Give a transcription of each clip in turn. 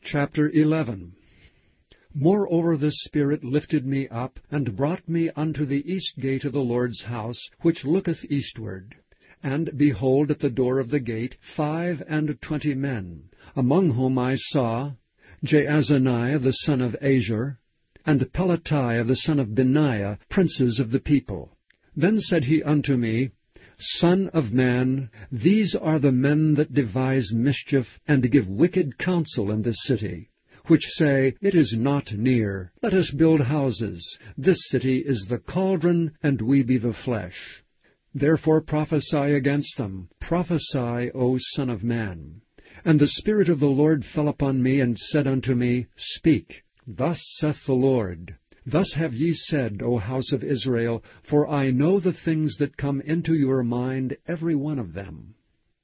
Chapter 11. Moreover the Spirit lifted me up, and brought me unto the east gate of the Lord's house, which looketh eastward. And behold, at the door of the gate 25 men, among whom I saw Jaazaniah the son of Azur, and Pelatiah the son of Benaiah, princes of the people. Then said he unto me, Son of man, these are the men that devise mischief, and give wicked counsel in this city, which say, It is not near, let us build houses. This city is the cauldron, and we be the flesh. Therefore prophesy against them, prophesy, O Son of man. And the Spirit of the Lord fell upon me, and said unto me, Speak, thus saith the Lord. Thus have ye said, O house of Israel, for I know the things that come into your mind, every one of them.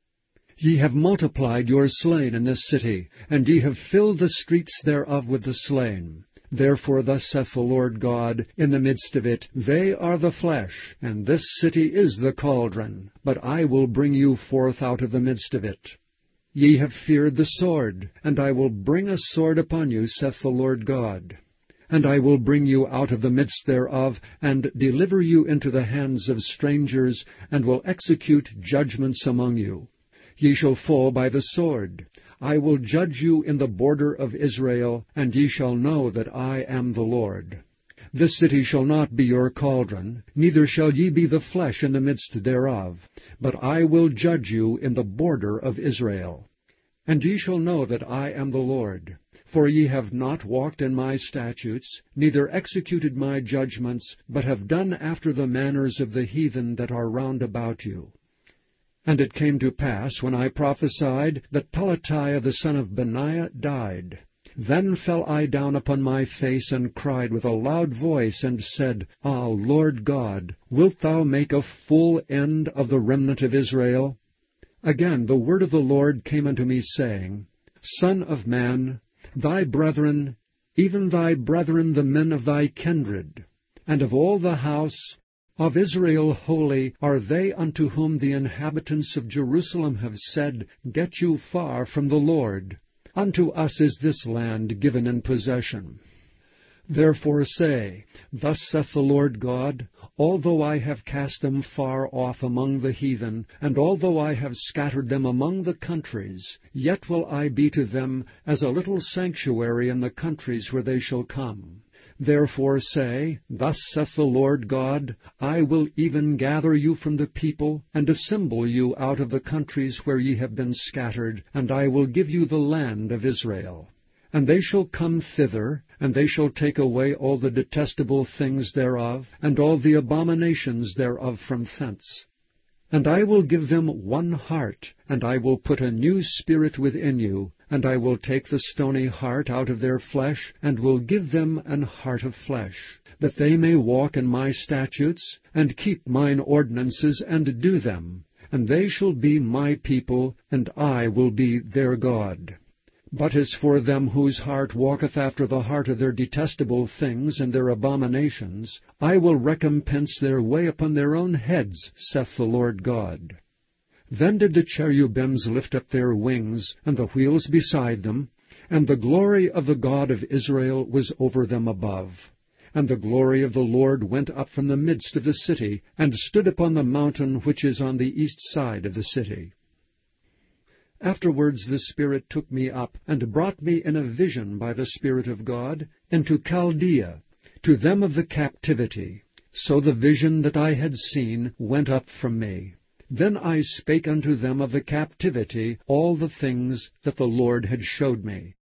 Ye have multiplied your slain in this city, and ye have filled the streets thereof with the slain. Therefore thus saith the Lord God, in the midst of it, They are the flesh, and this city is the cauldron, but I will bring you forth out of the midst of it. Ye have feared the sword, and I will bring a sword upon you, saith the Lord God. And I will bring you out of the midst thereof, and deliver you into the hands of strangers, and will execute judgments among you. Ye shall fall by the sword. I will judge you in the border of Israel, and ye shall know that I am the Lord. This city shall not be your cauldron, neither shall ye be the flesh in the midst thereof, but I will judge you in the border of Israel. And ye shall know that I am the Lord. For ye have not walked in my statutes, neither executed my judgments, but have done after the manners of the heathen that are round about you. And it came to pass, when I prophesied, that Pelatiah the son of Benaiah died. Then fell I down upon my face, and cried with a loud voice, and said, Ah, Lord God, wilt thou make a full end of the remnant of Israel? Again the word of the Lord came unto me, saying, Son of man, thy brethren, even thy brethren the men of thy kindred, and of all the house of Israel holy, are they unto whom the inhabitants of Jerusalem have said, Get you far from the Lord. Unto us is this land given in possession. Therefore say, Thus saith the Lord God, Although I have cast them far off among the heathen, and although I have scattered them among the countries, yet will I be to them as a little sanctuary in the countries where they shall come. Therefore say, Thus saith the Lord God, I will even gather you from the people, and assemble you out of the countries where ye have been scattered, and I will give you the land of Israel. And they shall come thither, and they shall take away all the detestable things thereof, and all the abominations thereof from thence. And I will give them one heart, and I will put a new spirit within you, and I will take the stony heart out of their flesh, and will give them an heart of flesh, that they may walk in my statutes, and keep mine ordinances, and do them. And they shall be my people, and I will be their God. But as for them whose heart walketh after the heart of their detestable things and their abominations, I will recompense their way upon their own heads, saith the Lord God. Then did the cherubims lift up their wings, and the wheels beside them, and the glory of the God of Israel was over them above. And the glory of the Lord went up from the midst of the city, and stood upon the mountain which is on the east side of the city. Afterwards the Spirit took me up, and brought me in a vision by the Spirit of God into Chaldea, to them of the captivity. So the vision that I had seen went up from me. Then I spake unto them of the captivity all the things that the Lord had showed me.